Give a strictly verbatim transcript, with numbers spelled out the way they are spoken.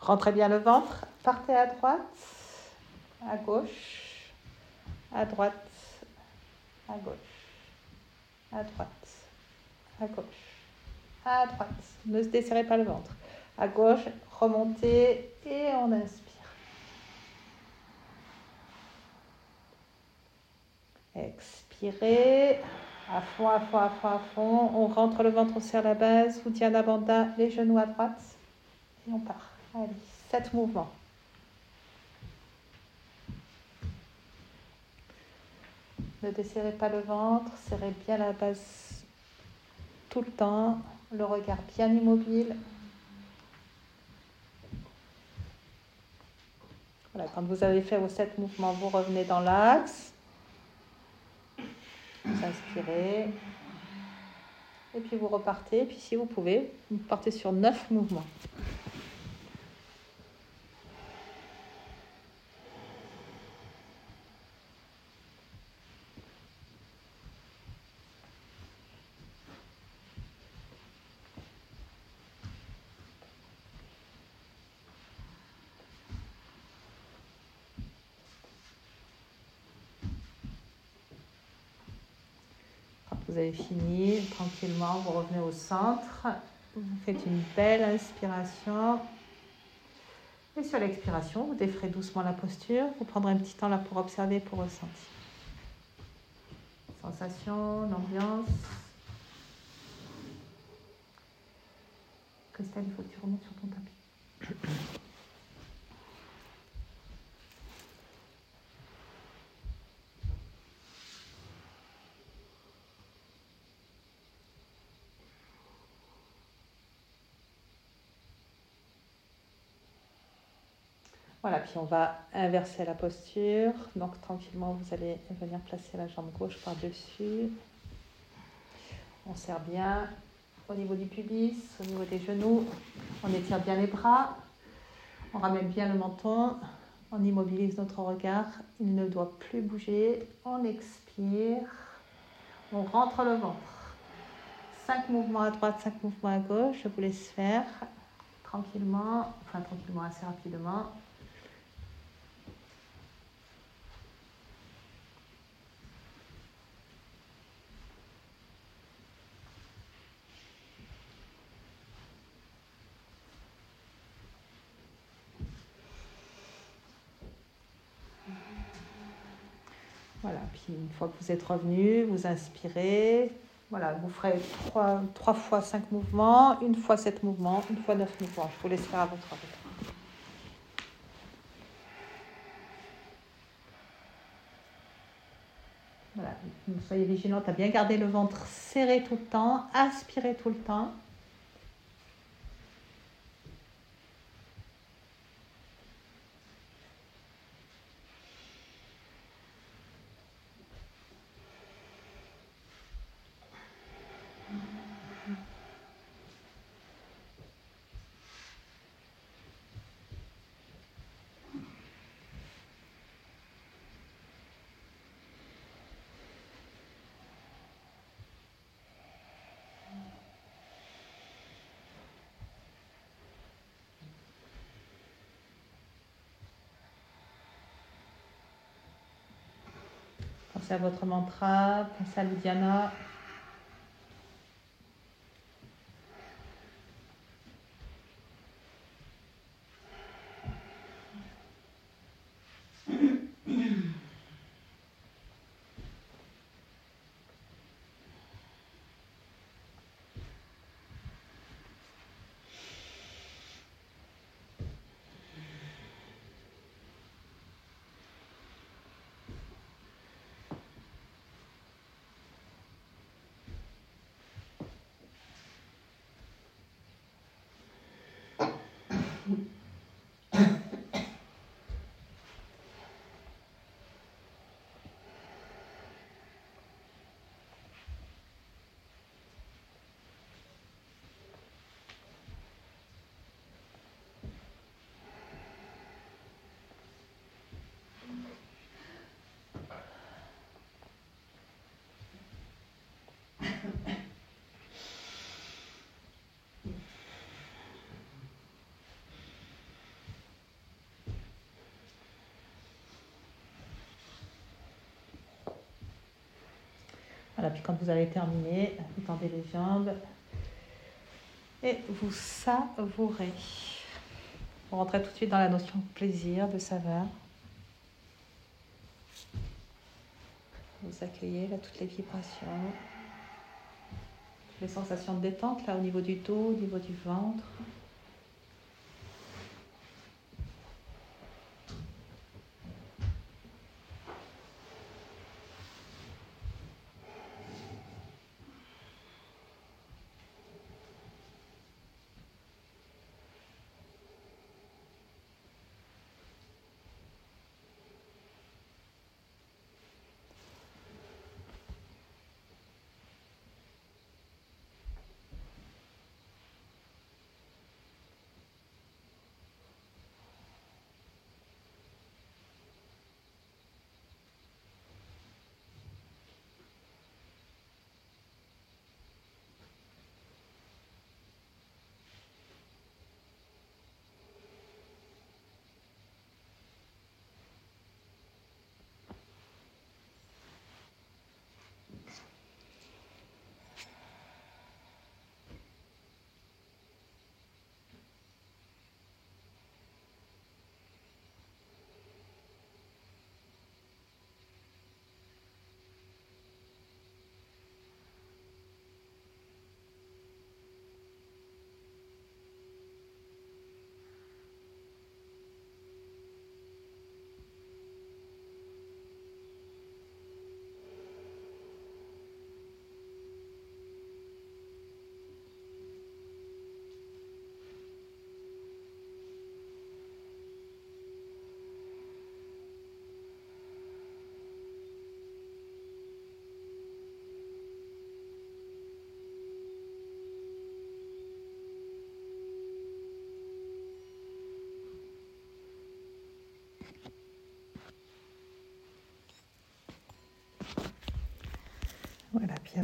Rentrez bien le ventre. Partez à droite, à gauche, à droite, à gauche, à droite, à gauche, à droite. Ne se desserrez pas le ventre. À gauche, remontez et on inspire. Expirez. À fond, à fond, à fond, à fond. On rentre le ventre, on serre la base. Uddiyana Bandha, les genoux à droite. Et on part. Allez, sept mouvements. Ne desserrez pas le ventre. Serrez bien la base tout le temps. Le regard bien immobile. Voilà, quand vous avez fait vos sept mouvements, vous revenez dans l'axe. Vous inspirez. Et puis vous repartez. Et puis si vous pouvez, vous partez sur neuf mouvements. Vous avez fini, tranquillement, vous revenez au centre. Vous faites une belle inspiration. Et sur l'expiration, vous déferez doucement la posture. Vous prendrez un petit temps là pour observer, pour ressentir. Sensation, l'ambiance. Christelle, il faut que tu remontes sur ton tapis. Voilà, puis on va inverser la posture. Donc tranquillement, vous allez venir placer la jambe gauche par-dessus. On serre bien au niveau du pubis, au niveau des genoux. On étire bien les bras. On ramène bien le menton. On immobilise notre regard. Il ne doit plus bouger. On expire. On rentre le ventre. Cinq mouvements à droite, cinq mouvements à gauche. Je vous laisse faire tranquillement, enfin tranquillement, assez rapidement. Voilà, puis une fois que vous êtes revenu, vous inspirez. Voilà, vous ferez trois, trois fois cinq mouvements, une fois sept mouvements, une fois neuf mouvements. Je vous laisse faire à votre rythme. Voilà, soyez vigilante à bien garder le ventre serré tout le temps, aspirez tout le temps. Pensez à votre mantra, pensez à l'Uddiyana. Voilà, puis quand vous avez terminé, vous tendez les jambes et vous savourez. Vous rentrez tout de suite dans la notion de plaisir, de saveur. Vous accueillez là toutes les vibrations, toutes les sensations de détente là au niveau du dos, au niveau du ventre. Voilà, puis